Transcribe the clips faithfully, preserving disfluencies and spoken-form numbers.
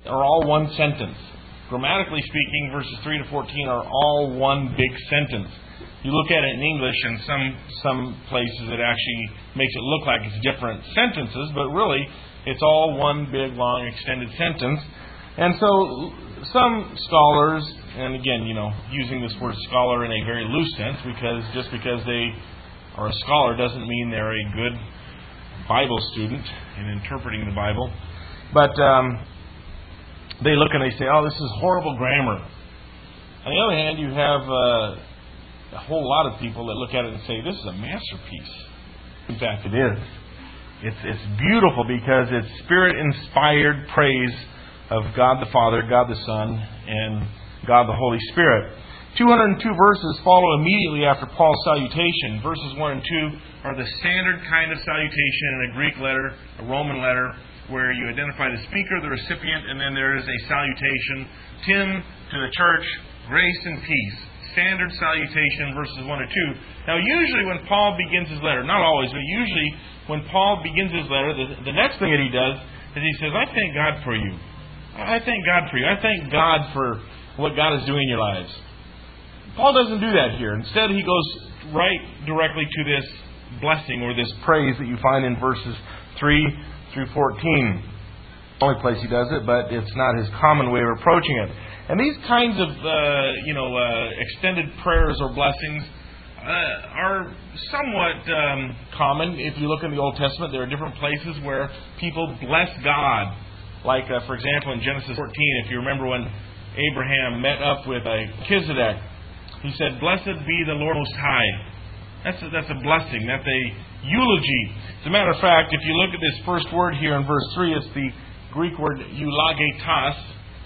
are all one sentence. Grammatically speaking, verses three to fourteen are all one big sentence. You look at it in English, and some some places it actually makes it look like it's different sentences, but really it's all one big, long, extended sentence. And so some scholars, and again, you know, using this word scholar in a very loose sense, because just because they are a scholar doesn't mean they're a good Bible student in interpreting the Bible. But um, they look and they say, oh, this is horrible grammar. On the other hand, you have uh, a whole lot of people that look at it and say, this is a masterpiece. In fact, it is. It's, it's beautiful because it's Spirit-inspired praise of God the Father, God the Son, and God the Holy Spirit. two hundred two verses follow immediately after Paul's salutation. Verses one and two are the standard kind of salutation in a Greek letter, a Roman letter, where you identify the speaker, the recipient, and then there is a salutation. Tim to the church, grace and peace. Standard salutation, verses one and two. Now, usually when Paul begins his letter, not always, but usually when Paul begins his letter, the, the next thing that he does is he says, I thank God for you. I thank God for you. I thank God for what God is doing in your lives. Paul doesn't do that here. Instead, he goes right directly to this blessing or this praise that you find in verses three through fourteen. The only place he does it, but it's not his common way of approaching it. And these kinds of, uh, you know, uh, extended prayers or blessings uh, are somewhat um, common. If you look in the Old Testament, there are different places where people bless God. Like, uh, for example, in Genesis fourteen, if you remember when Abraham met up with Melchizedek, he said, blessed be the Lord Most High. That's a, that's a blessing. That's a eulogy. As a matter of fact, if you look at this first word here in verse three, it's the Greek word eulogetas.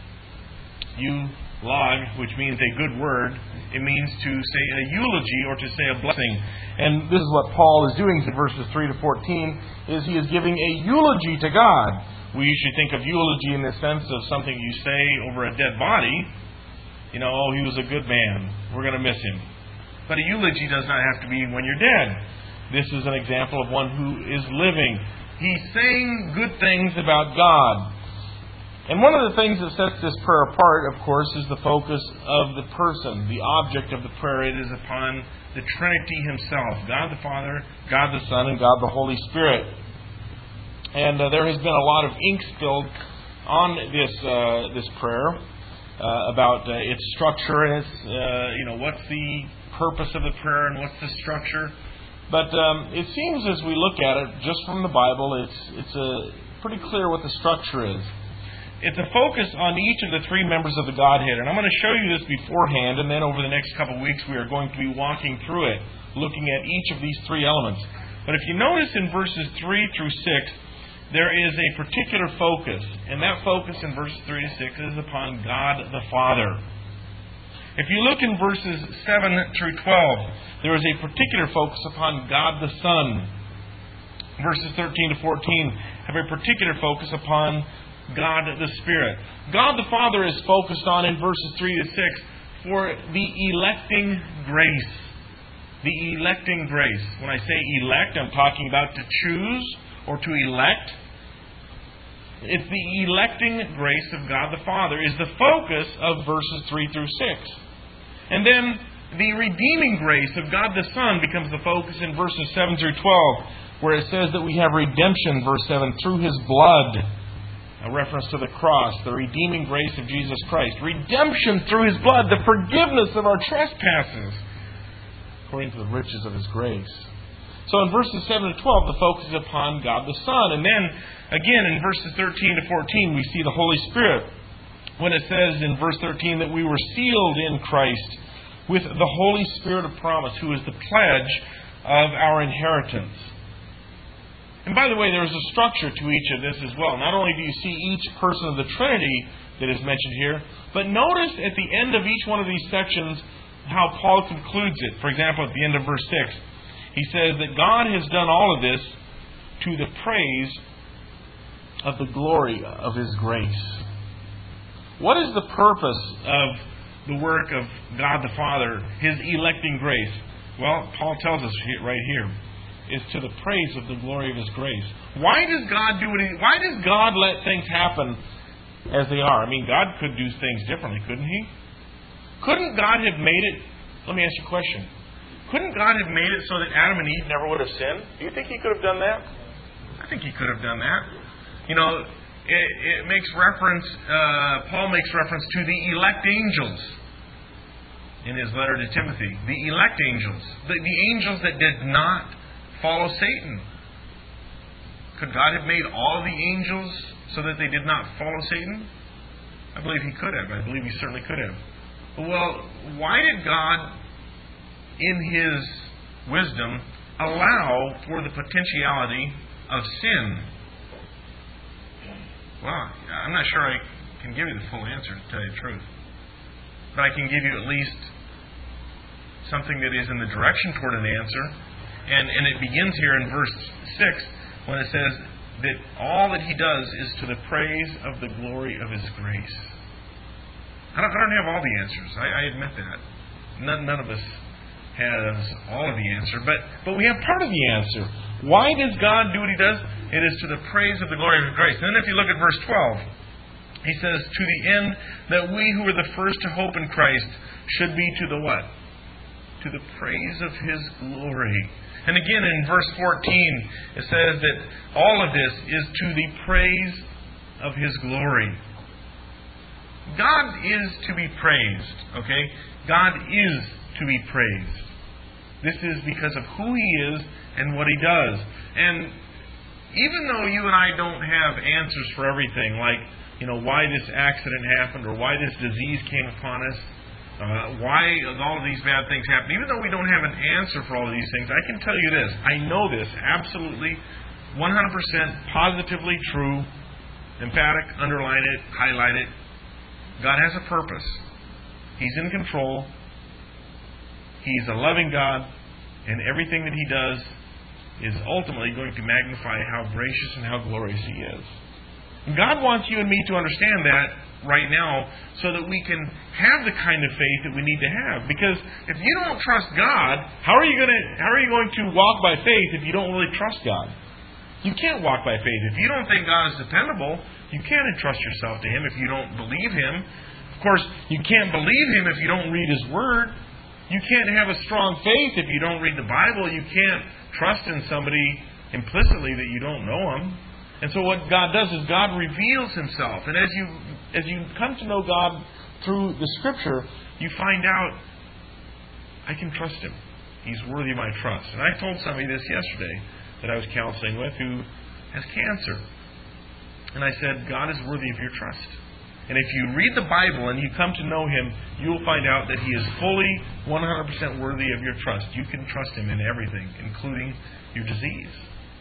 Eulog, which means a good word. It means to say a eulogy or to say a blessing. And this is what Paul is doing in verses three to fourteen, is he is giving a eulogy to God. We usually think of eulogy in the sense of something you say over a dead body. You know, oh, he was a good man. We're going to miss him. But a eulogy does not have to be when you're dead. This is an example of one who is living. He's saying good things about God. And one of the things that sets this prayer apart, of course, is the focus of the person. The object of the prayer, it is upon the Trinity Himself. God the Father, God the Son, and God the Holy Spirit. And uh, there has been a lot of ink spilled on this uh, this prayer uh, about uh, its structure and its, uh, you know, what's the purpose of the prayer and what's the structure. But um, it seems as we look at it, just from the Bible, it's it's a pretty clear what the structure is. It's a focus on each of the three members of the Godhead. And I'm going to show you this beforehand, and then over the next couple of weeks we are going to be walking through it, looking at each of these three elements. But if you notice in verses three through six, there is a particular focus. And that focus in verses three to six is upon God the Father. If you look in verses seven through twelve, there is a particular focus upon God the Son. Verses thirteen to fourteen have a particular focus upon God the Spirit. God the Father is focused on in verses three to six for the electing grace. The electing grace. When I say elect, I'm talking about to choose or to elect. It's the electing grace of God the Father is the focus of verses three through six. And then the redeeming grace of God the Son becomes the focus in verses seven through twelve, where it says that we have redemption, verse seven, through His blood. A reference to the cross, the redeeming grace of Jesus Christ. Redemption through His blood, the forgiveness of our trespasses, according to the riches of His grace. So in verses seven to twelve, the focus is upon God the Son. And then, again, in verses thirteen to fourteen, we see the Holy Spirit. When it says in verse thirteen that we were sealed in Christ with the Holy Spirit of promise, who is the pledge of our inheritance. And by the way, there is a structure to each of this as well. Not only do you see each person of the Trinity that is mentioned here, but notice at the end of each one of these sections how Paul concludes it. For example, at the end of verse six, he says that God has done all of this to the praise of the glory of His grace. What is the purpose of the work of God the Father, His electing grace? Well, Paul tells us right here. Is to the praise of the glory of His grace. Why does God do it? Why does God let things happen as they are. I mean, God could do things differently, couldn't He? Couldn't God have made it... Let me ask you a question. Couldn't God have made it so that Adam and Eve never would have sinned? Do you think He could have done that? I think He could have done that. You know, it, it makes reference, uh, Paul makes reference to the elect angels in his letter to Timothy. The elect angels. The, the angels that did not follow Satan. Could God have made all the angels so that they did not follow Satan? I believe He could have. I believe He certainly could have. Well, why did God, in His wisdom, allow for the potentiality of sin? Well, I'm not sure I can give you the full answer, to tell you the truth. But I can give you at least something that is in the direction toward an answer. And, and it begins here in verse six when it says that all that He does is to the praise of the glory of His grace. I don't, I don't have all the answers. I, I admit that. None, none of us has all of the answer. But, but we have part of the answer. Why does God do what He does? It is to the praise of the glory of His grace. And then if you look at verse twelve, He says, to the end that we who were the first to hope in Christ should be to the what? To the praise of His glory. And again in verse fourteen, it says that all of this is to the praise of His glory. God is to be praised. Okay? God is to be praised. This is because of who He is and what He does. And even though you and I don't have answers for everything, like, you know, why this accident happened or why this disease came upon us, uh, why all of these bad things happen, even though we don't have an answer for all of these things, I can tell you this. I know this absolutely, one hundred percent positively true, emphatic, underline it, highlight it. God has a purpose. He's in control. He's a loving God, and everything that He does is ultimately going to magnify how gracious and how glorious He is. And God wants you and me to understand that right now so that we can have the kind of faith that we need to have. Because if you don't trust God, how are you going to how are you going to walk by faith if you don't really trust God? You can't walk by faith. If you don't think God is dependable, you can't entrust yourself to Him if you don't believe Him. Of course, you can't believe Him if you don't read His Word. You can't have a strong faith if you don't read the Bible. You can't trust in somebody implicitly that you don't know Him. And so what God does is God reveals Himself. And as you as you come to know God through the Scripture, you find out, I can trust Him. He's worthy of my trust. And I told somebody this yesterday that I was counseling with who has cancer. And I said, God is worthy of your trust. And if you read the Bible and you come to know Him, you will find out that He is fully one hundred percent worthy of your trust. You can trust Him in everything, including your disease.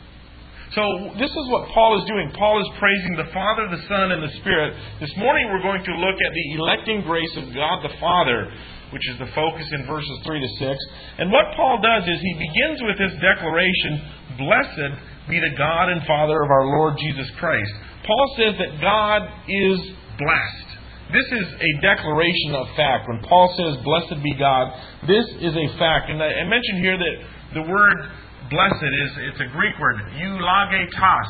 So this is what Paul is doing. Paul is praising the Father, the Son, and the Spirit. This morning we're going to look at the electing grace of God the Father, which is the focus in verses three to six. And what Paul does is he begins with this declaration, blessed be the God and Father of our Lord Jesus Christ. Paul says that God is blessed. This is a declaration of fact. When Paul says, blessed be God, this is a fact. And I mentioned here that the word blessed is, it's a Greek word, eulogetos.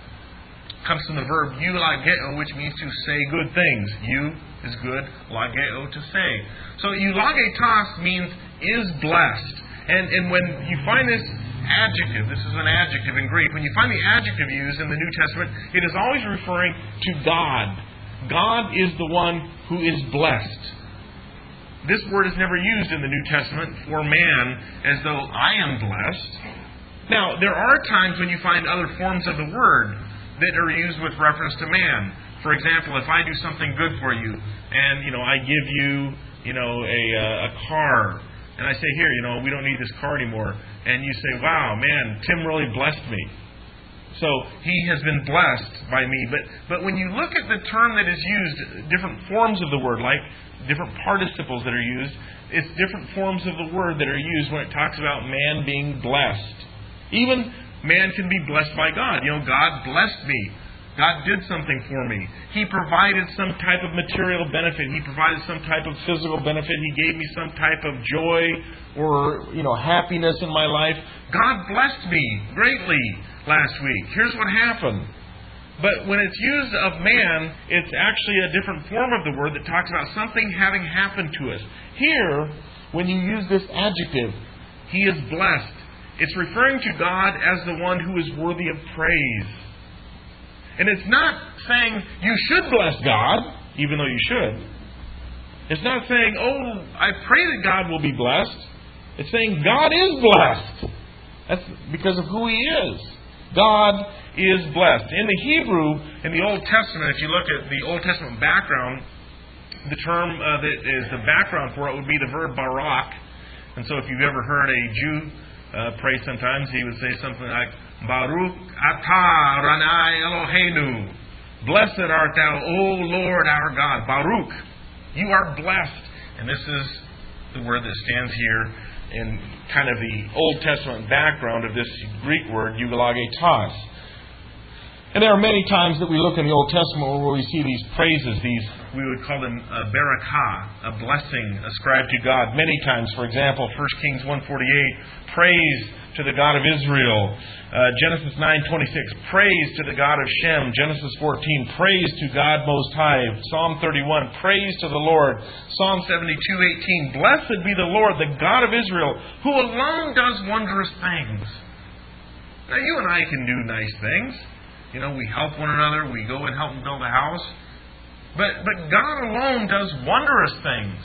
It comes from the verb eulogeo, which means to say good things. Eu is good, logeo to say. So eulogetos means is blessed. And, and when you find this adjective, this is an adjective in Greek, when you find the adjective used in the New Testament, it is always referring to God. God is the one who is blessed. This word is never used in the New Testament for man as though I am blessed. Now, there are times when you find other forms of the word that are used with reference to man. For example, if I do something good for you and, you know, I give you, you know, a, a car, and I say, here, you know, we don't need this car anymore. And you say, wow, man, Tim really blessed me. So he has been blessed by me. But but when you look at the term that is used, different forms of the word, like different participles that are used, it's different forms of the word that are used when it talks about man being blessed. Even man can be blessed by God. You know, God blessed me. God did something for me. He provided some type of material benefit. He provided some type of physical benefit. He gave me some type of joy or, you know, happiness in my life. God blessed me greatly last week. Here's what happened. But when it's used of man, it's actually a different form of the word that talks about something having happened to us. Here, when you use this adjective, He is blessed, it's referring to God as the one who is worthy of praise. And it's not saying you should bless God, even though you should. It's not saying, oh, I pray that God will be blessed. It's saying God is blessed. That's because of who He is. God is blessed. In the Hebrew, in the Old Testament, if you look at the Old Testament background, the term uh, that is the background for it would be the verb barak. And so if you've ever heard a Jew uh, pray sometimes, he would say something like, Baruch atah Ranai Eloheinu. Blessed art thou, O Lord our God. Baruch. You are blessed. And this is the word that stands here in kind of the Old Testament background of this Greek word, eulogetos. And there are many times that we look in the Old Testament where we see these praises, these, we would call them a barakah, a blessing ascribed to God. Many times, for example, First Kings one forty-eight, praise to the God of Israel. Uh, Genesis nine twenty-six, praise to the God of Shem. Genesis fourteen, praise to God Most High. Psalm thirty-one, praise to the Lord. Psalm seventy-two eighteen, blessed be the Lord, the God of Israel, who alone does wondrous things. Now, you and I can do nice things. You know, we help one another. We go and help them build a house. But but God alone does wondrous things.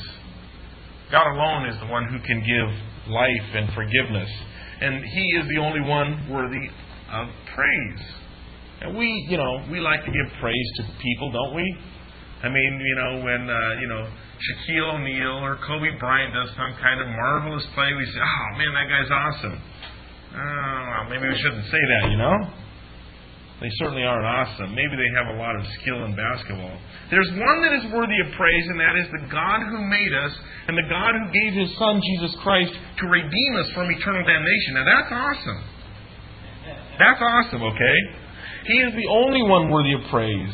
God alone is the one who can give life and forgiveness. And He is the only one worthy of praise. And we, you know, we like to give praise to people, don't we? I mean, you know, when, uh, you know, Shaquille O'Neal or Kobe Bryant does some kind of marvelous play, we say, oh, man, that guy's awesome. Oh, well, maybe we shouldn't say that, you know? They certainly aren't awesome. Maybe they have a lot of skill in basketball. There's one that is worthy of praise, and that is the God who made us and the God who gave His Son, Jesus Christ, to redeem us from eternal damnation. Now, that's awesome. That's awesome, okay? He is the only one worthy of praise.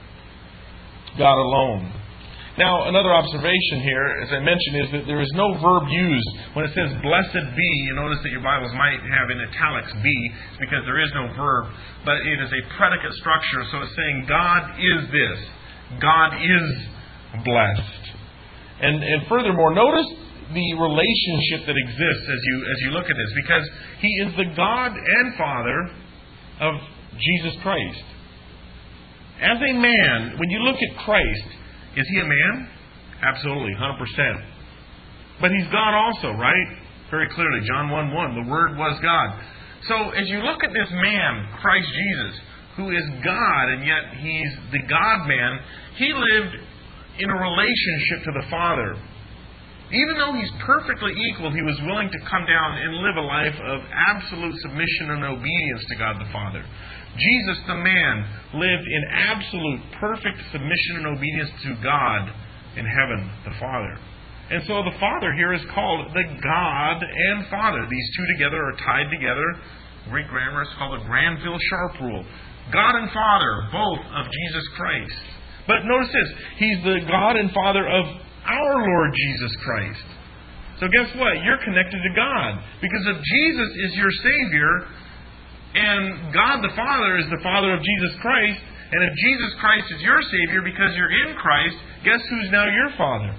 God alone. Now, another observation here, as I mentioned, is that there is no verb used. When it says, blessed be, you notice that your Bibles might have in italics be, it's because there is no verb, but it is a predicate structure, so it's saying God is this. God is blessed. And, and furthermore, notice the relationship that exists as you, as you look at this, because He is the God and Father of Jesus Christ. As a man, when you look at Christ, is He a man? Absolutely, one hundred percent. But He's God also, right? Very clearly, John one one, the Word was God. So, as you look at this man, Christ Jesus, who is God, and yet He's the God-man, He lived in a relationship to the Father. Even though He's perfectly equal, He was willing to come down and live a life of absolute submission and obedience to God the Father. Jesus, the man, lived in absolute, perfect submission and obedience to God in heaven, the Father. And so the Father here is called the God and Father. These two together are tied together. Greek grammar is called the Granville-Sharp rule. God and Father, both of Jesus Christ. But notice this, He's the God and Father of our Lord Jesus Christ. So guess what? You're connected to God. Because if Jesus is your Savior, and God the Father is the Father of Jesus Christ, and if Jesus Christ is your Savior because you're in Christ, guess who's now your Father?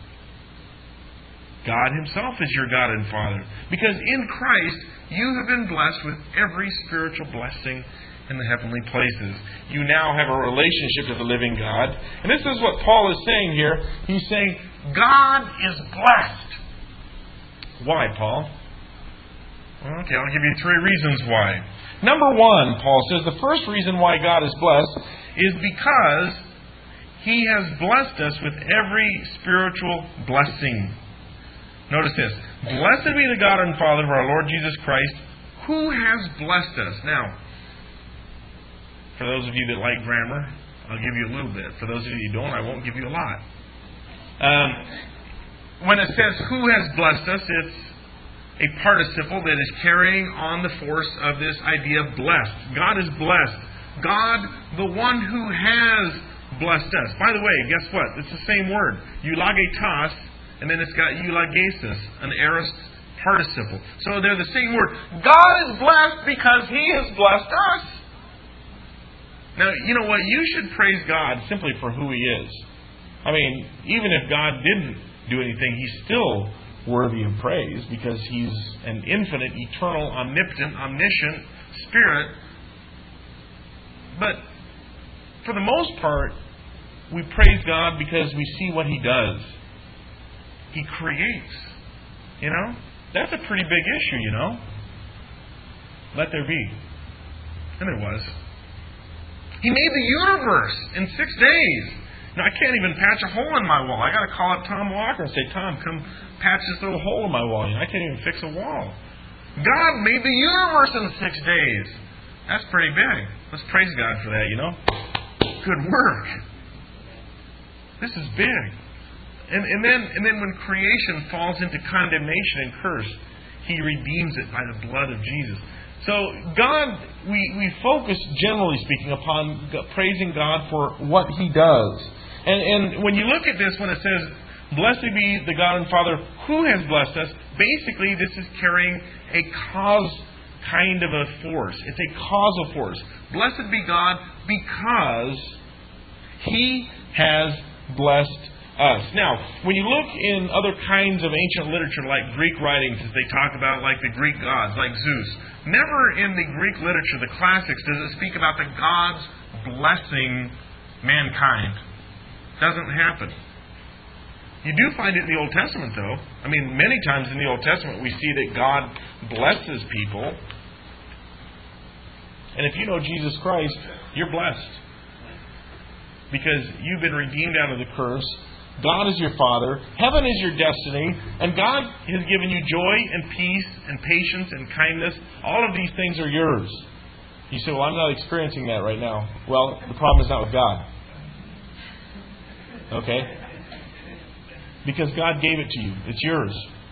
God Himself is your God and Father. Because in Christ, you have been blessed with every spiritual blessing in the heavenly places. You now have a relationship to the living God. And this is what Paul is saying here. He's saying, God is blessed. Why, Paul? Okay, I'll give you three reasons why. Number one, Paul says, the first reason why God is blessed is because He has blessed us with every spiritual blessing. Notice this. Blessed be the God and Father of our Lord Jesus Christ, who has blessed us. Now, for those of you that like grammar, I'll give you a little bit. For those of you who don't, I won't give you a lot. Um, when it says who has blessed us, it's a participle that is carrying on the force of this idea of blessed. God is blessed. God, the one who has blessed us. By the way, guess what? It's the same word. Eulogetos, and then it's got eulogesis, an aorist participle. So they're the same word. God is blessed because He has blessed us. Now, you know what? You should praise God simply for who He is. I mean, even if God didn't do anything, He's still worthy of praise because He's an infinite, eternal, omnipotent, omniscient Spirit. But for the most part, we praise God because we see what He does. He creates. You know? That's a pretty big issue, you know? Let there be. And there was. He made the universe in six days. Now, I can't even patch a hole in my wall. I got to call up Tom Walker and say, Tom, come patch this little hole in my wall. You know, I can't even fix a wall. God made the universe in six days. That's pretty big. Let's praise God for that, you know? Good work. This is big. And, and then and then when creation falls into condemnation and curse, He redeems it by the blood of Jesus. So God, we, we focus, generally speaking, upon praising God for what He does. And, and when you look at this, when it says, blessed be the God and Father who has blessed us, basically this is carrying a cause kind of a force. It's a causal force. Blessed be God because He has blessed us. Now, when you look in other kinds of ancient literature, like Greek writings, as they talk about like the Greek gods, like Zeus, never in the Greek literature, the classics, does it speak about the gods blessing mankind. Doesn't happen. You do find it in the Old Testament, though. I mean, many times in the Old Testament we see that God blesses people. And if you know Jesus Christ, you're blessed. Because you've been redeemed out of the curse. God is your Father. Heaven is your destiny. And God has given you joy and peace and patience and kindness. All of these things are yours. You say, well, I'm not experiencing that right now. Well, the problem is not with God. Okay? Because God gave it to you. It's yours.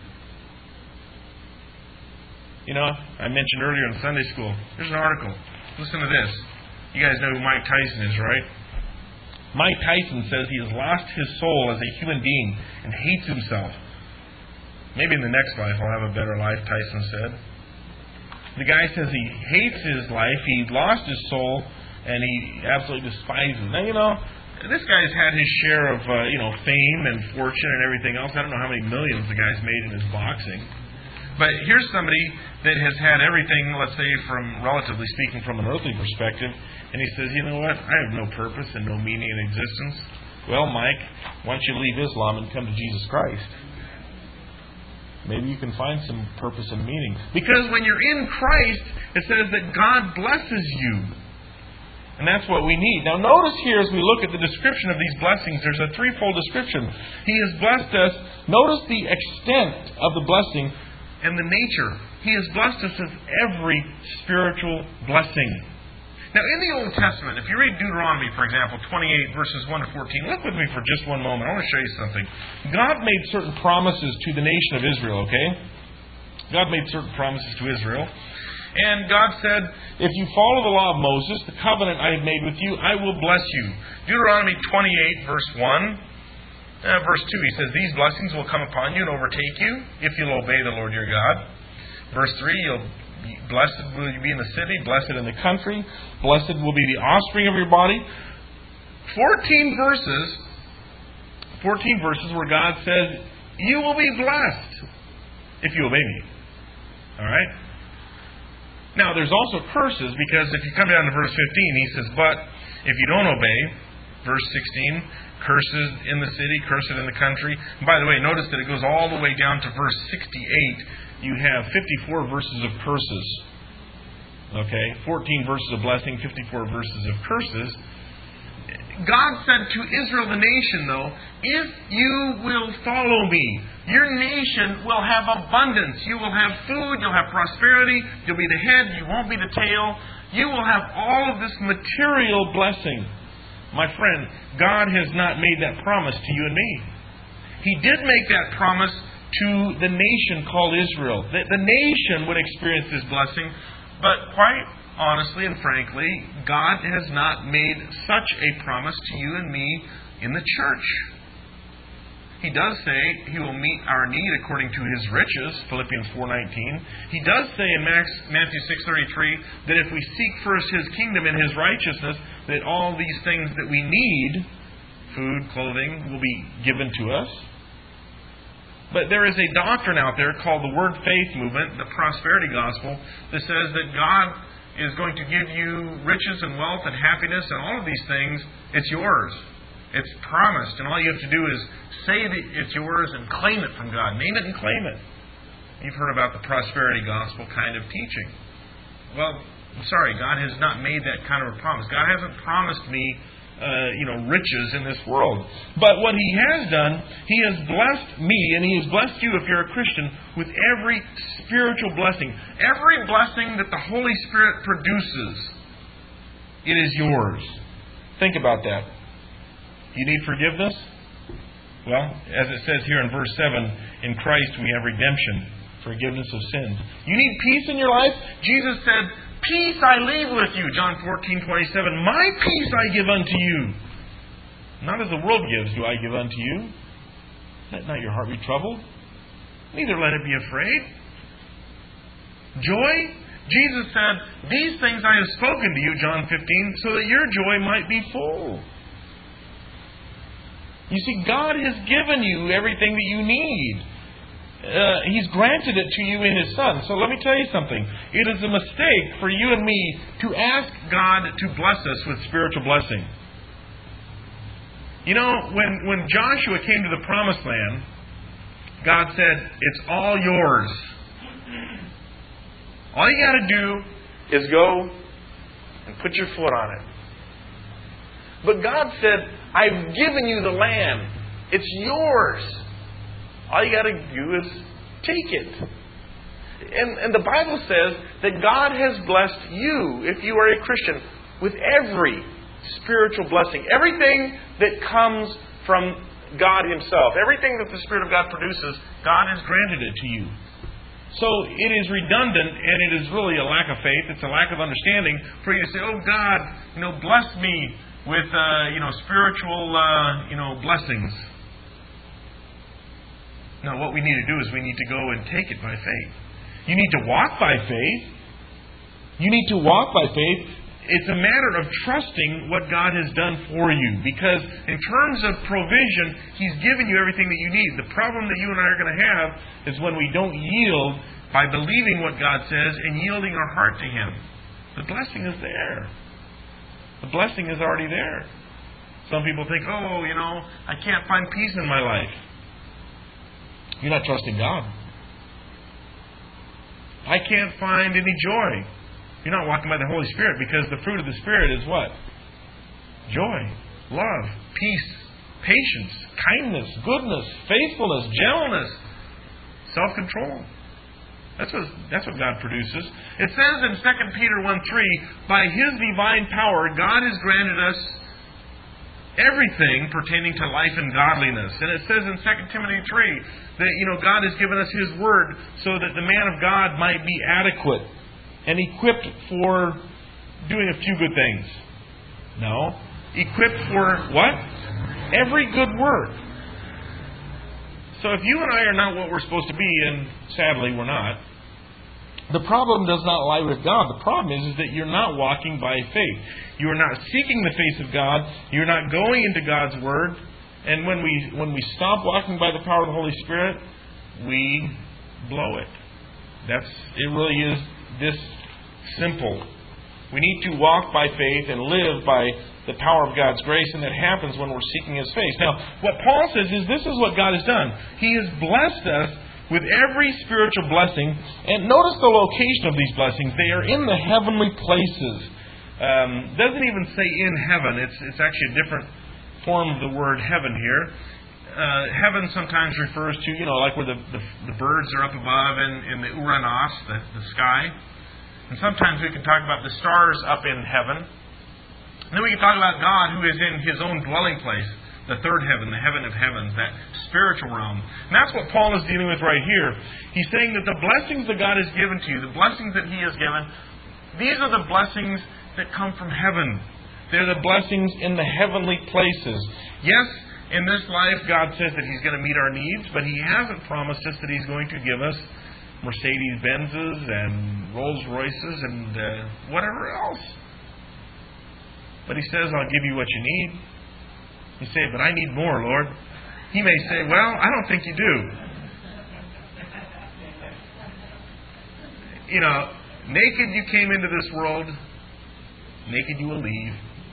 You know, I mentioned earlier in Sunday school, there's an article. Listen to this. You guys know who Mike Tyson is, right? Mike Tyson says he has lost his soul as a human being and hates himself. Maybe in the next life I'll have a better life, Tyson said. The guy says he hates his life, he lost his soul, and he absolutely despises it. Now, you know, this guy's had his share of, uh, you know, fame and fortune and everything else. I don't know how many millions the guy's made in his boxing. But here's somebody that has had everything, let's say, from, relatively speaking, from an earthly perspective, and he says, you know what, I have no purpose and no meaning in existence. Well, Mike, why don't you leave Islam and come to Jesus Christ? Maybe you can find some purpose and meaning. Because when you're in Christ, it says that God blesses you. And that's what we need. Now notice here as we look at the description of these blessings, there's a threefold description. He has blessed us. Notice the extent of the blessing and the nature. He has blessed us with every spiritual blessing. Now, in the Old Testament, if you read Deuteronomy, for example, twenty-eight, verses one to fourteen, look with me for just one moment. I want to show you something. God made certain promises to the nation of Israel, okay? God made certain promises to Israel. And God said, if you follow the law of Moses, the covenant I have made with you, I will bless you. Deuteronomy twenty-eight, verse one. Uh, verse two, he says, these blessings will come upon you and overtake you if you'll obey the Lord your God. Verse three, you'll be blessed will you be in the city, blessed in the country, blessed will be the offspring of your body. Fourteen verses, fourteen verses where God says, you will be blessed if you obey me. Alright? Now, there's also curses, because if you come down to verse fifteen, he says, but if you don't obey, verse sixteen, curses in the city, curses in the country. And by the way, notice that it goes all the way down to verse sixty-eight. You have fifty-four verses of curses. Okay? fourteen verses of blessing, fifty-four verses of curses. God said to Israel, the nation, though, if you will follow me, your nation will have abundance. You will have food, you'll have prosperity, you'll be the head, you won't be the tail. You will have all of this material blessing. My friend, God has not made that promise to you and me. He did make that promise to the nation called Israel. That the nation would experience this blessing, but quite honestly and frankly, God has not made such a promise to you and me in the church. He does say He will meet our need according to His riches, Philippians four nineteen. He does say in Matthew six thirty-three that if we seek first His kingdom and His righteousness, that all these things that we need, food, clothing, will be given to us. But there is a doctrine out there called the Word Faith Movement, the prosperity gospel, that says that God is going to give you riches and wealth and happiness and all of these things. It's yours. It's promised. And all you have to do is say that it's yours and claim it from God. Name it and claim it. You've heard about the prosperity gospel kind of teaching. Well, I'm sorry, God has not made that kind of a promise. God hasn't promised me Uh, you know, riches in this world. But what He has done, He has blessed me, and He has blessed you if you're a Christian, with every spiritual blessing. Every blessing that the Holy Spirit produces, it is yours. Think about that. You need forgiveness? Well, as it says here in verse seven, in Christ we have redemption, forgiveness of sins. You need peace in your life? Jesus said, "Peace I leave with you," John fourteen twenty-seven. "My peace I give unto you. Not as the world gives do I give unto you. Let not your heart be troubled, neither let it be afraid." Joy? Jesus said, "These things I have spoken to you," John fifteen, "so that your joy might be full." You see, God has given you everything that you need. Uh, he's granted it to you in His Son. So let me tell you something. It is a mistake for you and me to ask God to bless us with spiritual blessing. You know, when, when Joshua came to the Promised Land, God said, "It's all yours. All you got to do is go and put your foot on it." But God said, "I've given you the land. It's yours. All you got to do is take it." And, and the Bible says that God has blessed you, if you are a Christian, with every spiritual blessing. Everything that comes from God Himself. Everything that the Spirit of God produces, God has granted it to you. So it is redundant, and it is really a lack of faith. It's a lack of understanding for you to say, "Oh God, you know, bless me with uh, you know spiritual uh, you know blessings." No, what we need to do is we need to go and take it by faith. You need to walk by faith. You need to walk by faith. It's a matter of trusting what God has done for you. Because in terms of provision, He's given you everything that you need. The problem that you and I are going to have is when we don't yield by believing what God says and yielding our heart to Him. The blessing is there. The blessing is already there. Some people think, "Oh, you know, I can't find peace in my life." You're not trusting God. "I can't find any joy." You're not walking by the Holy Spirit, because the fruit of the Spirit is what? Joy, love, peace, patience, kindness, goodness, faithfulness, gentleness, self-control. That's what, that's what God produces. It says in Second Peter one three, "By His divine power, God has granted us everything pertaining to life and godliness." And it says in Second Timothy three that, you know, God has given us His Word so that the man of God might be adequate and equipped for doing a few good things. No. Equipped for what? Every good work. So if you and I are not what we're supposed to be, and sadly we're not, the problem does not lie with God. The problem is, is that you're not walking by faith. You are not seeking the face of God. You're not going into God's Word. And when we when we stop walking by the power of the Holy Spirit, we blow it. That's it. Really is this simple. We need to walk by faith and live by the power of God's grace, and that happens when we're seeking His face. Now, what Paul says is this is what God has done. He has blessed us with every spiritual blessing. And notice the location of these blessings. They are in the heavenly places. Um, doesn't even say in heaven. It's it's actually a different form of the word heaven here. Uh, heaven sometimes refers to, you know, like where the, the, the birds are up above in, in the Uranus, the, the sky. And sometimes we can talk about the stars up in heaven. And then we can talk about God who is in His own dwelling place, the third heaven, the heaven of heavens, that spiritual realm. And that's what Paul is dealing with right here. He's saying that the blessings that God has given to you, the blessings that He has given, these are the blessings that come from heaven. They're the blessings in the heavenly places. Yes, In this life, God says that He's going to meet our needs, but He hasn't promised us that He's going to give us Mercedes-Benzes and Rolls-Royces and uh, whatever else. But He says, I'll give you what you need. You say, but I need more, Lord. He may say, well, I don't think you do. You know, naked you came into this world, naked you will leave.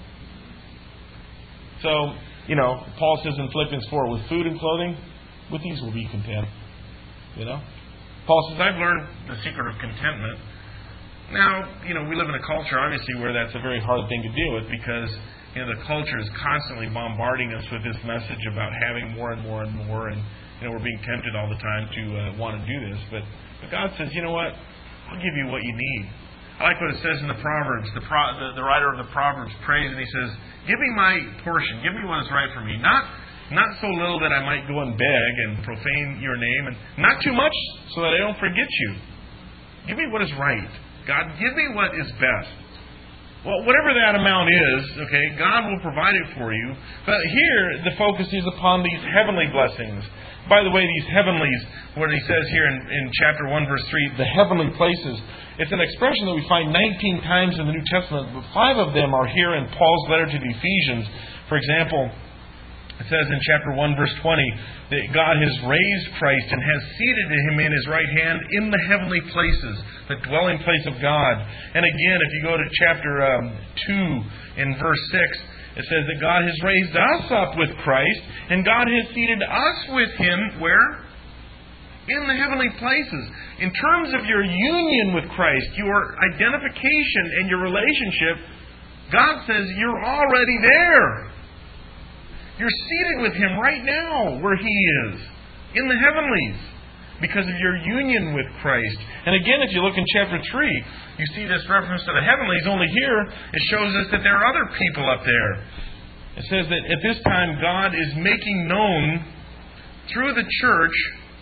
So, you know, Paul says in Philippians four, with food and clothing, with these will be content. You know? Paul says, I've learned the secret of contentment. Now, you know, we live in a culture, obviously, where that's a very hard thing to deal with because, you know, the culture is constantly bombarding us with this message about having more and more and more, and, you know, we're being tempted all the time to uh, want to do this. But, but God says, you know what? I'll give you what you need. I like what it says in the Proverbs. The, Pro, the, the writer of the Proverbs prays and he says, give me my portion. Give me what is right for me. Not not so little that I might go and beg and profane your name, and not too much so that I don't forget you. Give me what is right. God, give me what is best. Well, whatever that amount is, okay, God will provide it for you. But here, the focus is upon these heavenly blessings. By the way, these heavenlies, what he says here in, in chapter one, verse three, the heavenly places, it's an expression that we find nineteen times in the New Testament, but five of them are here in Paul's letter to the Ephesians. For example, it says in chapter one, verse twenty, that God has raised Christ and has seated Him in His right hand in the heavenly places, the dwelling place of God. And again, if you go to chapter um, two, in verse six, it says that God has raised us up with Christ, and God has seated us with Him, where? In the heavenly places. In terms of your union with Christ, your identification and your relationship, God says you're already there. You're seated with Him right now where He is, in the heavenlies, because of your union with Christ. And again, if you look in chapter three, you see this reference to the heavenlies. Only here, it shows us that there are other people up there. It says that at this time, God is making known through the church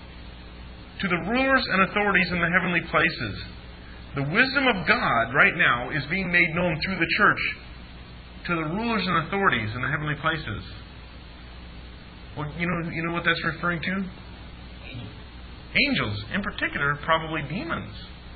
to the rulers and authorities in the heavenly places. The wisdom of God right now is being made known through the church to the rulers and authorities in the heavenly places. Well, you know, you know what that's referring to? Angels, in particular, probably demons.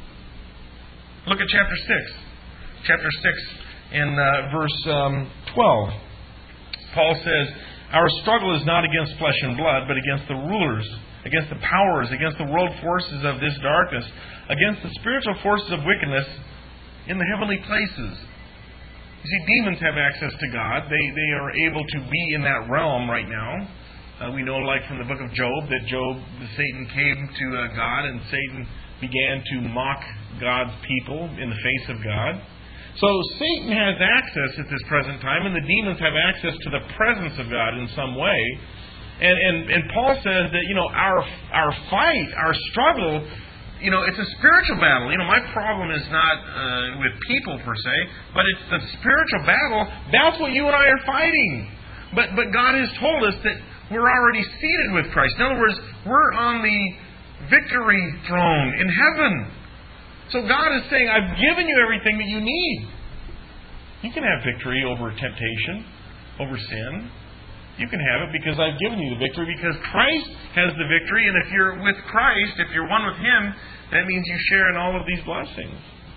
Look at chapter six. Chapter six in uh, verse um, twelve. Paul says, our struggle is not against flesh and blood, but against the rulers, against the powers, against the world forces of this darkness, against the spiritual forces of wickedness in the heavenly places. You see, demons have access to God. They, they are able to be in that realm right now. Uh, we know, like from the book of Job, that Job, Satan came to uh, God, and Satan began to mock God's people in the face of God. So Satan has access at this present time, and the demons have access to the presence of God in some way. And and, and Paul says that, you know, our our fight, our struggle, you know, it's a spiritual battle. You know, my problem is not uh, with people per se, but it's the spiritual battle. That's what you and I are fighting. But but God has told us that we're already seated with Christ. In other words, we're on the victory throne in heaven. So God is saying, I've given you everything that you need. You can have victory over temptation, over sin. You can have it because I've given you the victory, because Christ has the victory. And if you're with Christ, if you're one with Him, that means you share in all of these blessings.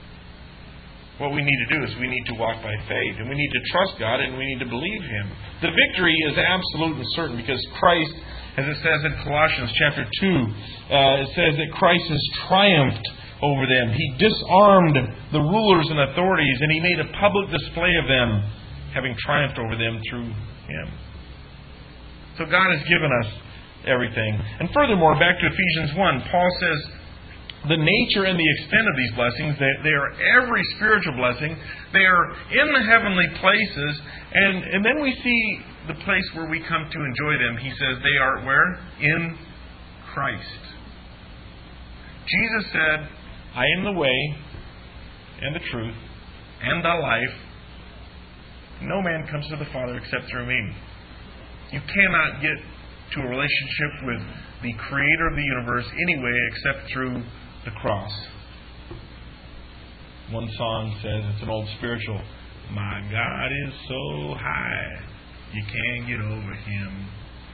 What we need to do is we need to walk by faith, and we need to trust God, and we need to believe Him. The victory is absolute and certain because Christ, as it says in Colossians chapter two, uh, it says that Christ has triumphed over them. He disarmed the rulers and authorities, and He made a public display of them, having triumphed over them through Him. So God has given us everything. And furthermore, back to Ephesians one, Paul says, the nature and the extent of these blessings, they, they are every spiritual blessing. They are in the heavenly places. And, and then we see the place where we come to enjoy them. He says they are where? In Christ. Jesus said, I am the way and the truth and the life. No man comes to the Father except through me. You cannot get to a relationship with the Creator of the universe anyway except through the cross. One song says, it's an old spiritual, my God is so high, you can't get over Him.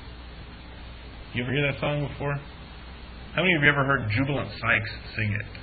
You ever hear that song before? How many of you ever heard Jubilant Sykes sing it?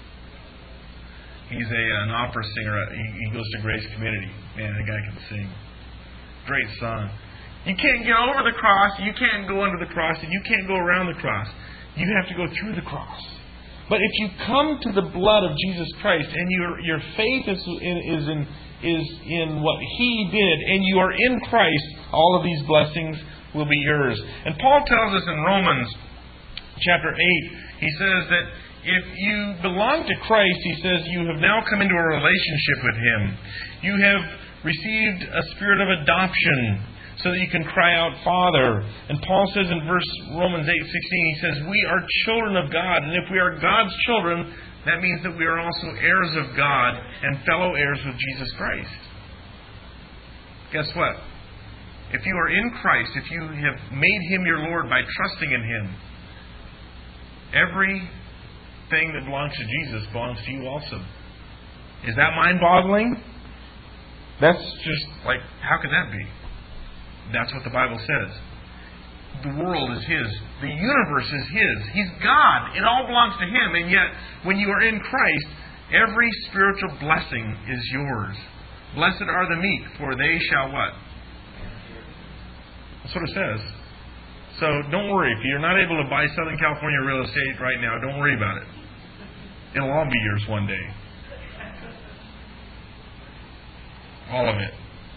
He's a, an opera singer. He, he goes to Grace Community. Man, that guy can sing. Great song. You can't get over the cross. You can't go under the cross. And you can't go around the cross. You have to go through the cross. But if you come to the blood of Jesus Christ and your your faith is in, is in is in what He did, and you are in Christ, all of these blessings will be yours. And Paul tells us in Romans chapter eight, he says that if you belong to Christ, he says, you have now come into a relationship with Him. You have received a spirit of adoption so that you can cry out, Father. And Paul says in verse Romans eight sixteen, he says, we are children of God. And if we are God's children, that means that we are also heirs of God and fellow heirs with Jesus Christ. Guess what? If you are in Christ, if you have made Him your Lord by trusting in Him, everything that belongs to Jesus belongs to you also. Is that mind-boggling? That's just like, how could that be? That's what the Bible says. The world is His. The universe is His. He's God. It all belongs to Him. And yet, when you are in Christ, every spiritual blessing is yours. Blessed are the meek, for they shall what? That's what it says. So don't worry. If you're not able to buy Southern California real estate right now, don't worry about it. It'll all be yours one day. All of it.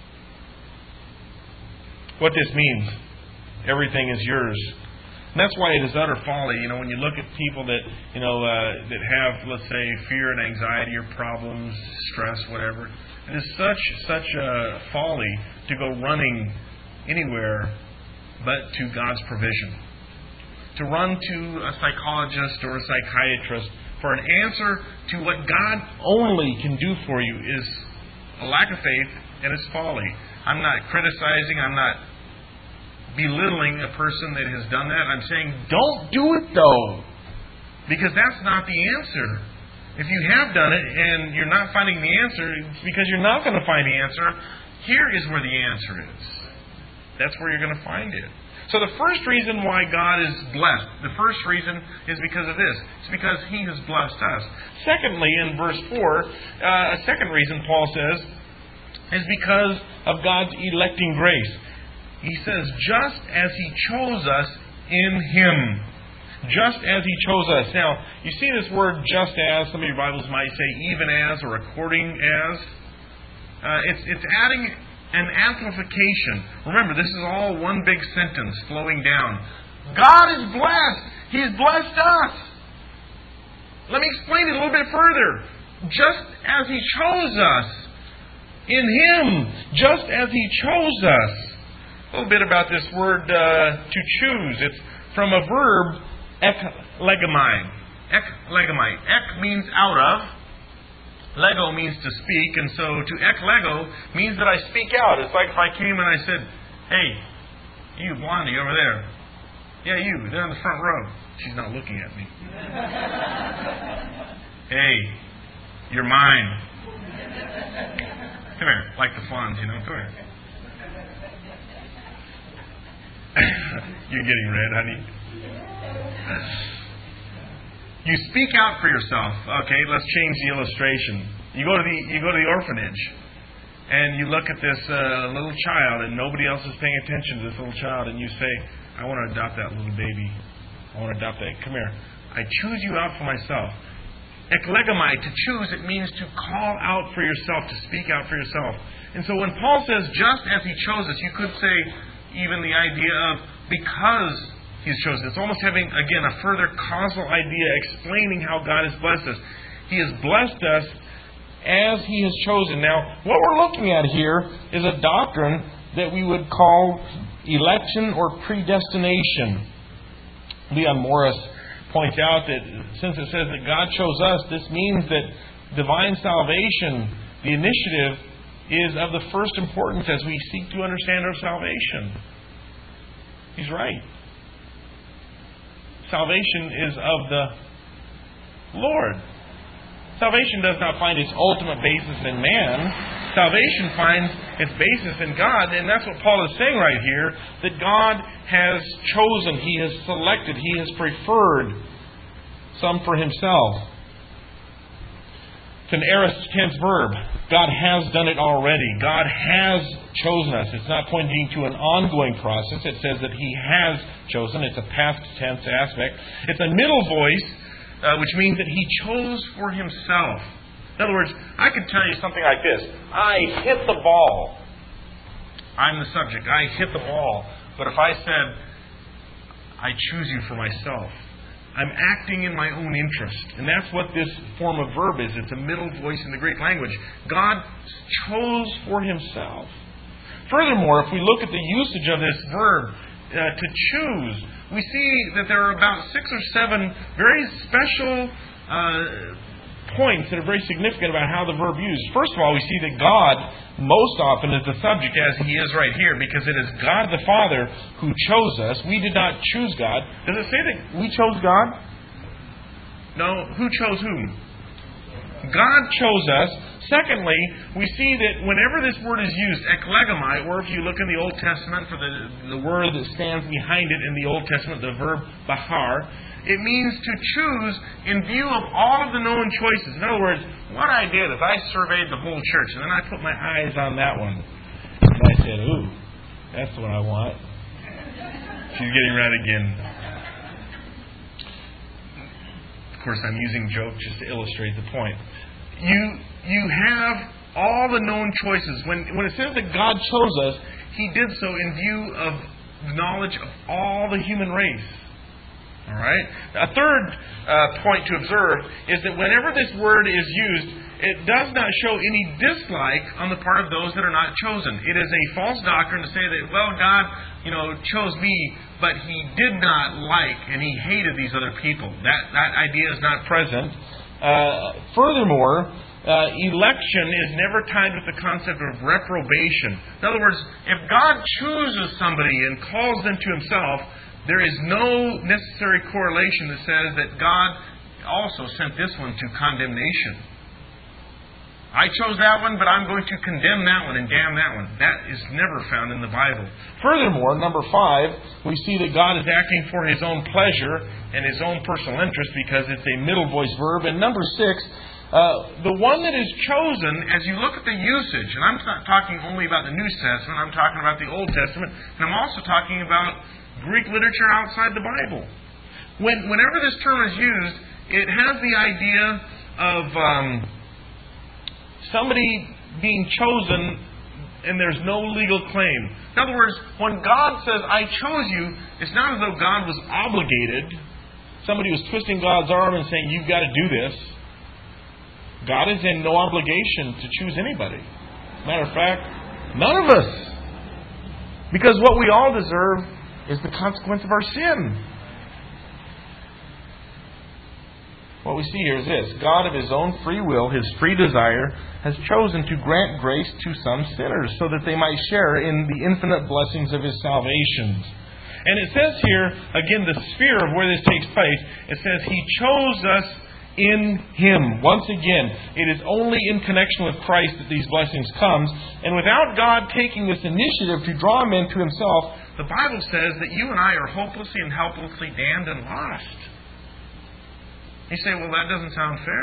What this means, everything is yours. And that's why it is utter folly. You know, when you look at people that, you know, uh, that have, let's say, fear and anxiety or problems, stress, whatever, it is such, such a folly to go running anywhere but to God's provision. To run to a psychologist or a psychiatrist for an answer to what God only can do for you is a lack of faith, and it's folly. I'm not criticizing, I'm not belittling a person that has done that. I'm saying, don't do it though. Because that's not the answer. If you have done it and you're not finding the answer, it's because you're not going to find the answer. Here is where the answer is. That's where you're going to find it. So the first reason why God is blessed, the first reason is because of this. It's because He has blessed us. Secondly, in verse four, uh, a second reason Paul says is because of God's electing grace. He says, just as He chose us in Him. Just as He chose us. Now, you see this word just as, some of your Bibles might say even as or according as. Uh, it's, it's adding an amplification. Remember, this is all one big sentence flowing down. God is blessed. He has blessed us. Let me explain it a little bit further. Just as He chose us in Him. Just as He chose us. A little bit about this word uh, to choose. It's from a verb, eklegomai. Eklegomai. Ek means out of. Lego means to speak. And so to eklego means that I speak out. It's like if I came and I said, hey, you blondie over there. Yeah, you. They're in the front row. She's not looking at me. Hey, you're mine. Come here. Like the Fonz, you know. Come here. You're getting red, honey. You speak out for yourself. Okay, let's change the illustration. You go to the you go to the orphanage, and you look at this uh, little child, and nobody else is paying attention to this little child, and you say, "I want to adopt that little baby. I want to adopt that. Come here. I choose you out for myself." Eklegomai, to choose, it means to call out for yourself, to speak out for yourself. And so when Paul says, "Just as He chose us," you could say even the idea of because He's chosen. It's almost having, again, a further causal idea explaining how God has blessed us. He has blessed us as He has chosen. Now, what we're looking at here is a doctrine that we would call election or predestination. Leon Morris points out that since it says that God chose us, this means that divine salvation, the initiative, is of the first importance as we seek to understand our salvation. He's right. Salvation is of the Lord. Salvation does not find its ultimate basis in man. Salvation finds its basis in God. And that's what Paul is saying right here, that God has chosen, He has selected, He has preferred some for Himself. It's an aorist tense verb. God has done it already. God has chosen us. It's not pointing to an ongoing process. It says that He has chosen. It's a past tense aspect. It's a middle voice, uh, which means that He chose for Himself. In other words, I could tell you something like this. I hit the ball. I'm the subject. I hit the ball. But if I said, I choose you for myself, I'm acting in my own interest. And that's what this form of verb is. It's a middle voice in the Greek language. God chose for Himself. Furthermore, if we look at the usage of this verb, uh, to choose, we see that there are about six or seven very special uh, points that are very significant about how the verb is used. First of all, we see that God most often is the subject, as He is right here, because it is God the Father who chose us. We did not choose God. Does it say that we chose God? No. Who chose whom? God chose us. Secondly, we see that whenever this word is used, eklegomai, or if you look in the Old Testament for the, the word that stands behind it in the Old Testament, the verb bahar, it means to choose in view of all of the known choices. In other words, what I did is I surveyed the whole church, and then I put my eyes on that one. And I said, ooh, that's what I want. She's getting red again. Of course, I'm using jokes just to illustrate the point. You you have all the known choices. When, when it says that God chose us, He did so in view of knowledge of all the human race. All right. A third uh, point to observe is that whenever this word is used, it does not show any dislike on the part of those that are not chosen. It is a false doctrine to say that, well, God, you know, chose me, but He did not like and He hated these other people. That that idea is not present. Uh, furthermore, uh, election is never tied with the concept of reprobation. In other words, if God chooses somebody and calls them to Himself, there is no necessary correlation that says that God also sent this one to condemnation. I chose that one, but I'm going to condemn that one and damn that one. That is never found in the Bible. Furthermore, number five, we see that God is acting for His own pleasure and His own personal interest because it's a middle voice verb. And number six, uh, the one that is chosen, as you look at the usage, and I'm not talking only about the New Testament, I'm talking about the Old Testament, and I'm also talking about Greek literature outside the Bible. When, whenever this term is used, it has the idea of um, somebody being chosen and there's no legal claim. In other words, when God says, I chose you, it's not as though God was obligated. Somebody was twisting God's arm and saying, you've got to do this. God is in no obligation to choose anybody. Matter of fact, none of us. Because what we all deserve is the consequence of our sin. What we see here is this. God of His own free will, His free desire, has chosen to grant grace to some sinners so that they might share in the infinite blessings of His salvations. And it says here, again, the sphere of where this takes place, it says He chose us in Him. Once again, it is only in connection with Christ that these blessings come. And without God taking this initiative to draw men to Himself, the Bible says that you and I are hopelessly and helplessly damned and lost. You say, well, that doesn't sound fair.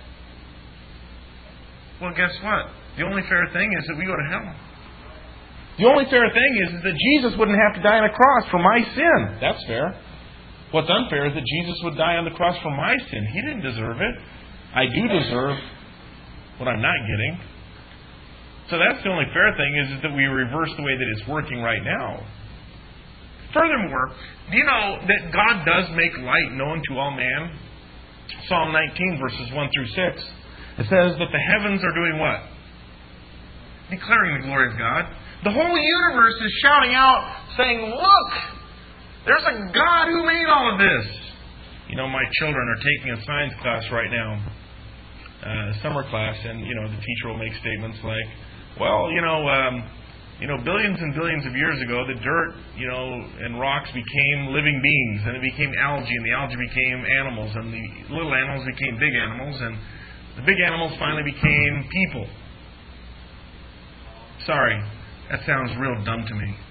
Well, guess what? The only fair thing is that we go to hell. The only fair thing is, is that Jesus wouldn't have to die on a cross for my sin. That's fair. What's unfair is that Jesus would die on the cross for my sin. He didn't deserve it. I do deserve what I'm not getting. So that's the only fair thing is, is that we reverse the way that it's working right now. Furthermore, do you know that God does make light known to all man? Psalm nineteen, verses one through six. It says that the heavens are doing what? Declaring the glory of God. The whole universe is shouting out, saying, look! There's a God who made all of this. You know, my children are taking a science class right now, uh, summer class, and, you know, the teacher will make statements like, well, you know, um, you know, billions and billions of years ago, the dirt, you know, and rocks became living beings, and it became algae, and the algae became animals, and the little animals became big animals, and the big animals finally became people. Sorry, that sounds real dumb to me.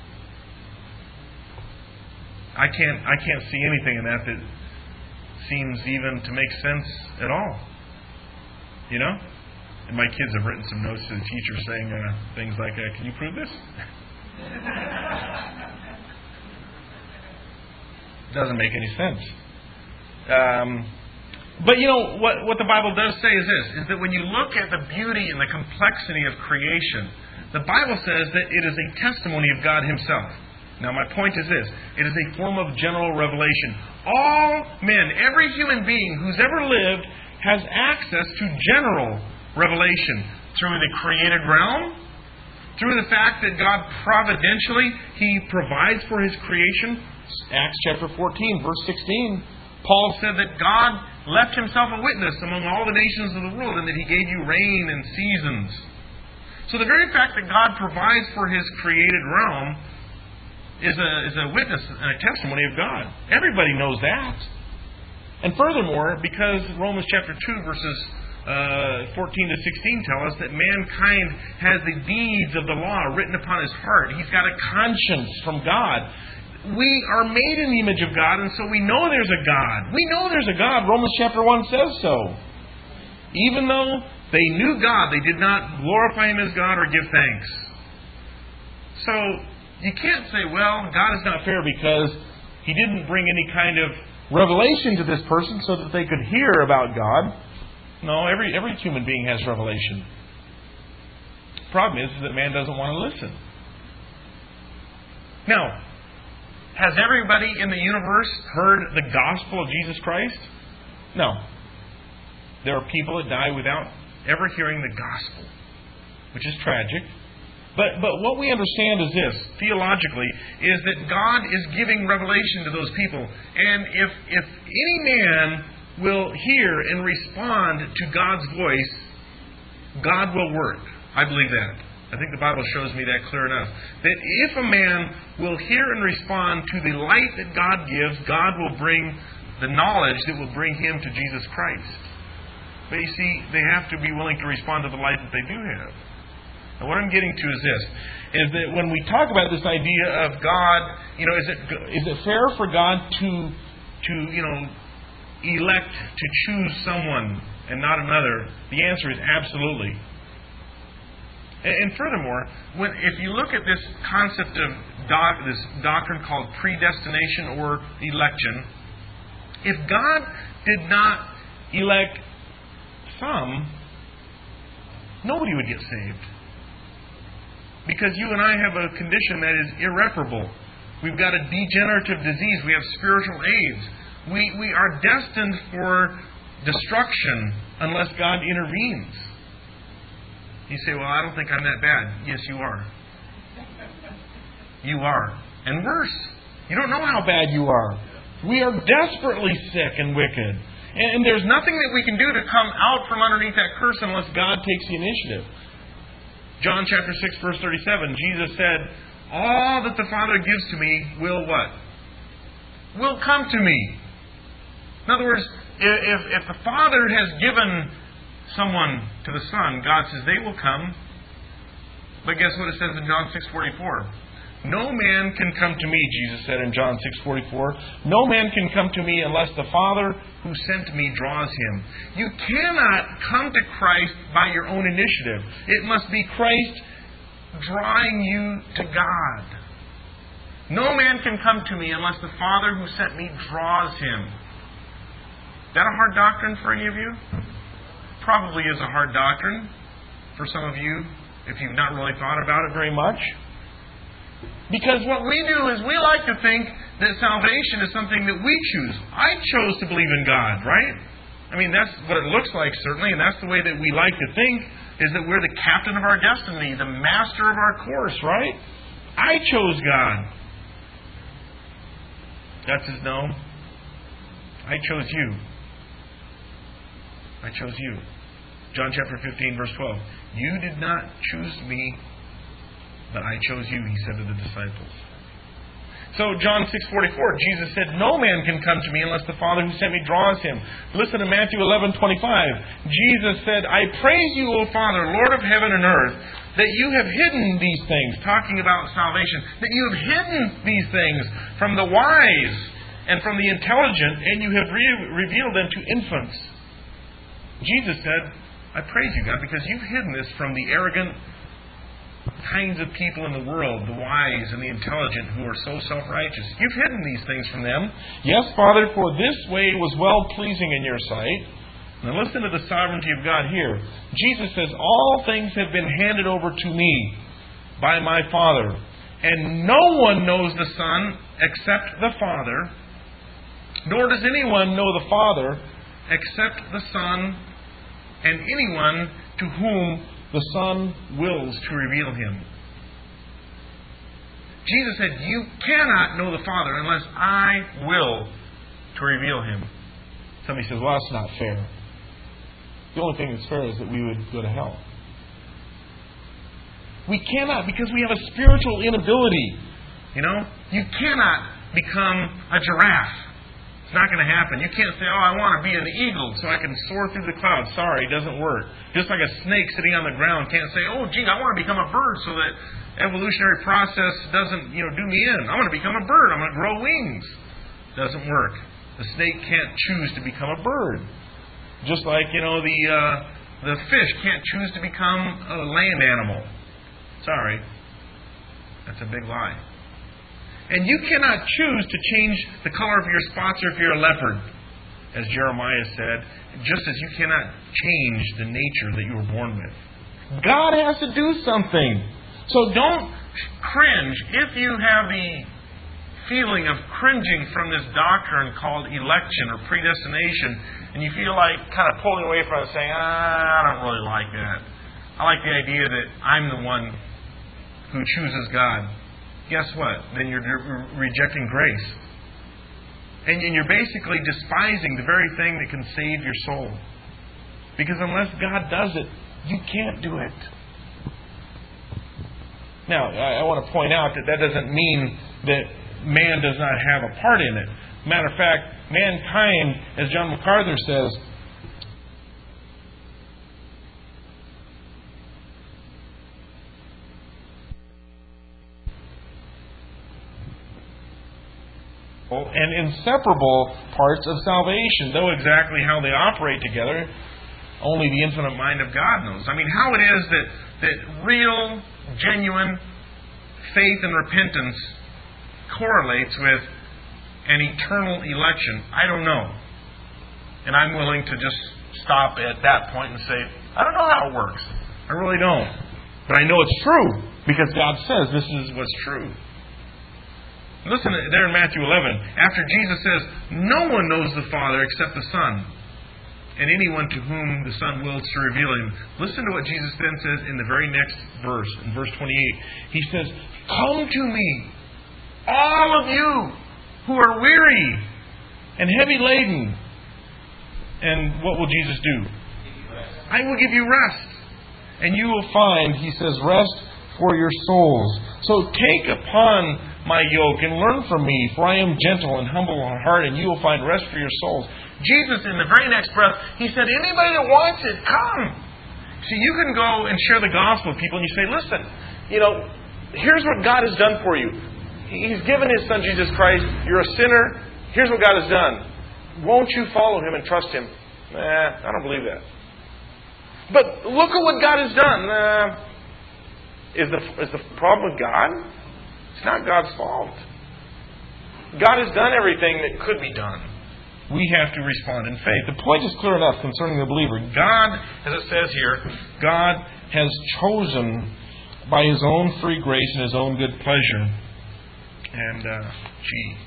I can't I can't see anything in that that seems even to make sense at all. You know? And my kids have written some notes to the teacher saying uh, things like, uh, can you prove this? Doesn't make any sense. Um, but you know, what, what the Bible does say is this, is that when you look at the beauty and the complexity of creation, the Bible says that it is a testimony of God Himself. Now my point is this, it is a form of general revelation. All men, every human being who's ever lived has access to general revelation through the created realm, through the fact that God providentially, He provides for His creation. Acts chapter fourteen, verse sixteen, Paul said that God left Himself a witness among all the nations of the world and that He gave you rain and seasons. So the very fact that God provides for His created realm is a, is a witness and a testimony of God. Everybody knows that. And furthermore, because Romans chapter two, verses uh, fourteen to sixteen tell us that mankind has the deeds of the law written upon his heart. He's got a conscience from God. We are made in the image of God, and so we know there's a God. We know there's a God. Romans chapter one says so. Even though they knew God, they did not glorify Him as God or give thanks. So, you can't say, well, God is not fair because He didn't bring any kind of revelation to this person so that they could hear about God. No, every every human being has revelation. The problem is, is that man doesn't want to listen. Now, has everybody in the universe heard the gospel of Jesus Christ? No. There are people that die without ever hearing the gospel, which is tragic. But but what we understand is this, theologically, is that God is giving revelation to those people. And if if any man will hear and respond to God's voice, God will work. I believe that. I think the Bible shows me that clear enough. That if a man will hear and respond to the light that God gives, God will bring the knowledge that will bring him to Jesus Christ. But you see, they have to be willing to respond to the light that they do have. Now, what I'm getting to is this, is that when we talk about this idea of God, you know, is it is it fair for God to, to you know, elect, to choose someone and not another? The answer is absolutely. And furthermore, when if you look at this concept of doc, this doctrine called predestination or election, if God did not elect some, nobody would get saved. Because you and I have a condition that is irreparable. We've got a degenerative disease. We have spiritual AIDS. We, we are destined for destruction unless God intervenes. You say, well, I don't think I'm that bad. Yes, you are. You are. And worse. You don't know how bad you are. We are desperately sick and wicked. And there's nothing that we can do to come out from underneath that curse unless God takes the initiative. John chapter six, verse thirty-seven, Jesus said, all that the Father gives to me will what? Will come to me. In other words, if, if the Father has given someone to the Son, God says they will come. But guess what it says in John six forty-four? No man can come to me, Jesus said in John six forty-four. No man can come to me unless the Father who sent me draws him. You cannot come to Christ by your own initiative. It must be Christ drawing you to God. No man can come to me unless the Father who sent me draws him. Is that a hard doctrine for any of you? Probably is a hard doctrine for some of you if you've not really thought about it very much. Because what we do is we like to think that salvation is something that we choose. I chose to believe in God, right? I mean, that's what it looks like, certainly, and that's the way that we like to think, is that we're the captain of our destiny, the master of our course, right? I chose God. God says, no. I chose you. I chose you. John chapter fifteen, verse twelve. You did not choose me, but I chose you, he said to the disciples. So John six forty-four, Jesus said, "No man can come to me unless the Father who sent me draws him." Listen to Matthew eleven twenty-five. Jesus said, "I praise you, O Father, Lord of heaven and earth, that you have hidden these things," talking about salvation, "that you have hidden these things from the wise and from the intelligent, and you have re- revealed them to infants." Jesus said, "I praise you, God, because you've hidden this from the arrogant kinds of people in the world, the wise and the intelligent who are so self-righteous. You've hidden these things from them. Yes, Father, for this way was well-pleasing in your sight." Now listen to the sovereignty of God here. Jesus says, "All things have been handed over to me by my Father, and no one knows the Son except the Father, nor does anyone know the Father except the Son, and anyone to whom the Son wills to reveal him." Jesus said, "You cannot know the Father unless I will to reveal him." Somebody says, "Well, that's not fair." The only thing that's fair is that we would go to hell. We cannot, because we have a spiritual inability. You know, you cannot become a giraffe. It's not going to happen. You can't say, "Oh, I want to be an eagle so I can soar through the clouds." Sorry, it doesn't work. Just like a snake sitting on the ground can't say, "Oh, gee, I want to become a bird so that evolutionary process doesn't, you know, do me in. I'm going to become a bird. I'm going to grow wings." Doesn't work. The snake can't choose to become a bird. Just like, you know, the uh, the fish can't choose to become a land animal. Sorry. That's a big lie. And you cannot choose to change the color of your spots or if you're a leopard, as Jeremiah said, just as you cannot change the nature that you were born with. God has to do something. So don't cringe if you have the feeling of cringing from this doctrine called election or predestination, and you feel like kind of pulling away from it, saying, ah, "I don't really like that. I like the idea that I'm the one who chooses God." Guess what? Then you're re- rejecting grace. And you're basically despising the very thing that can save your soul. Because unless God does it, you can't do it. Now, I want to point out that that doesn't mean that man does not have a part in it. Matter of fact, mankind, as John MacArthur says, and inseparable parts of salvation, though exactly how they operate together, only the infinite mind of God knows. I mean, how it is that, that real, genuine faith and repentance correlates with an eternal election, I don't know. And I'm willing to just stop at that point and say, I don't know how it works. I really don't. But I know it's true, because God says this is what's true. Listen there in Matthew eleven. After Jesus says, "No one knows the Father except the Son, and anyone to whom the Son wills to reveal him." Listen to what Jesus then says in the very next verse, in verse twenty-eight. He says, "Come to me, all of you who are weary and heavy laden." And what will Jesus do? "I will give you rest. And you will find," he says, "rest for your souls. So take upon my yoke and learn from me, for I am gentle and humble in heart, and you will find rest for your souls." Jesus, in the very next breath, he said, anybody that wants it, come. See, you can go and share the gospel with people, and you say, listen, you know, here's what God has done for you. He's given His Son, Jesus Christ. You're a sinner. Here's what God has done. Won't you follow Him and trust Him? Nah, I don't believe that. But look at what God has done. Nah. Is the, is the problem with God? It's not God's fault. God has done everything that could be done. We have to respond in faith. The point is clear enough concerning the believer. God, as it says here, God has chosen by His own free grace and His own good pleasure. And, uh, gee.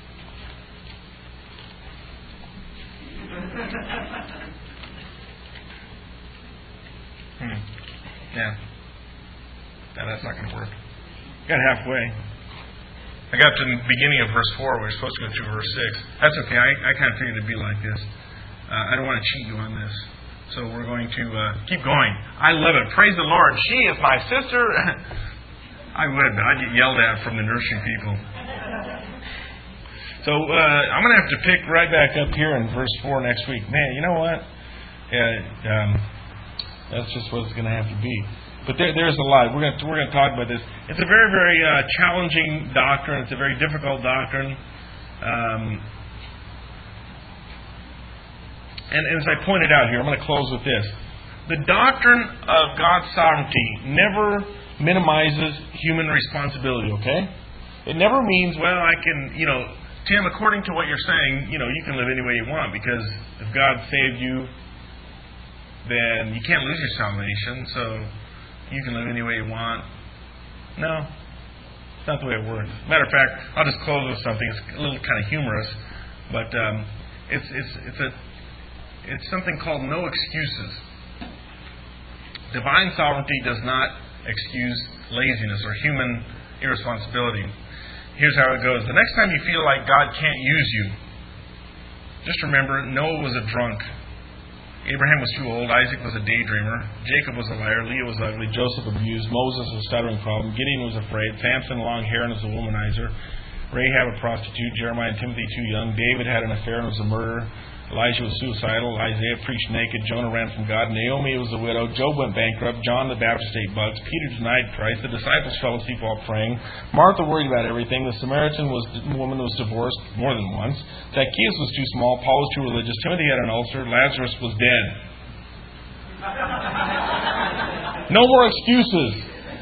hmm. Yeah. No, that's not going to work. Got halfway. I got to the beginning of verse four. We were supposed to go through verse six. That's okay. I, I kind of figured it'd be like this. Uh, I don't want to cheat you on this. So we're going to uh, keep going. I love it. Praise the Lord. She is my sister. I would, but I'd get yelled at from the nursery people. So uh, I'm going to have to pick right back up here in verse four next week. Man, you know what? Yeah, um, that's just what it's going to have to be. But there, there's a lot. We're going to we're going to talk about this. It's a very very uh, challenging doctrine. It's a very difficult doctrine. Um, and, and as I pointed out here, I'm going to close with this. The doctrine of God's sovereignty never minimizes human responsibility. Okay, it never means, well, I can, you know, Tim, according to what you're saying, you know, you can live any way you want because if God saved you, then you can't lose your salvation. So you can live any way you want. No, it's not the way it works. Matter of fact, I'll just close with something. It's a little kind of humorous, but um, it's it's it's a it's something called no excuses. Divine sovereignty does not excuse laziness or human irresponsibility. Here's how it goes. The next time you feel like God can't use you, just remember Noah was a drunk. Abraham was too old. Isaac was a daydreamer. Jacob was a liar. Leah was ugly. Joseph abused. Moses a stuttering problem. Gideon was afraid. Samson long hair and was a womanizer. Rahab a prostitute. Jeremiah and Timothy too young. David had an affair and was a murderer. Elijah was suicidal. Isaiah preached naked. Jonah ran from God. Naomi was a widow. Job went bankrupt. John the Baptist ate bugs. Peter denied Christ. The disciples fell asleep while praying. Martha worried about everything. The Samaritan was, woman was divorced more than once. Zacchaeus was too small. Paul was too religious. Timothy had an ulcer. Lazarus was dead. No more excuses.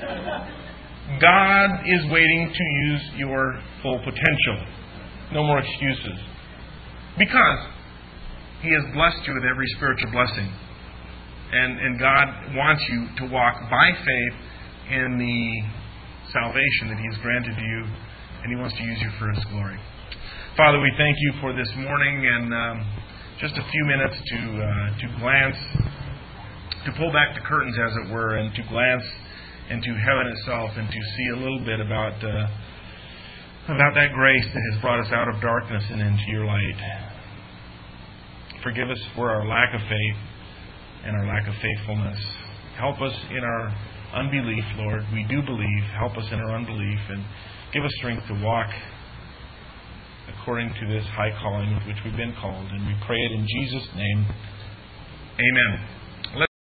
God is waiting to use your full potential. No more excuses. Because He has blessed you with every spiritual blessing. And, and God wants you to walk by faith in the salvation that He has granted to you, and He wants to use you for His glory. Father, we thank You for this morning and um, just a few minutes to uh, to glance, to pull back the curtains, as it were, and to glance into heaven itself and to see a little bit about uh, about that grace that has brought us out of darkness and into Your light. Forgive us for our lack of faith and our lack of faithfulness. Help us in our unbelief, Lord. We do believe. Help us in our unbelief and give us strength to walk according to this high calling with which we've been called. And we pray it in Jesus' name. Amen.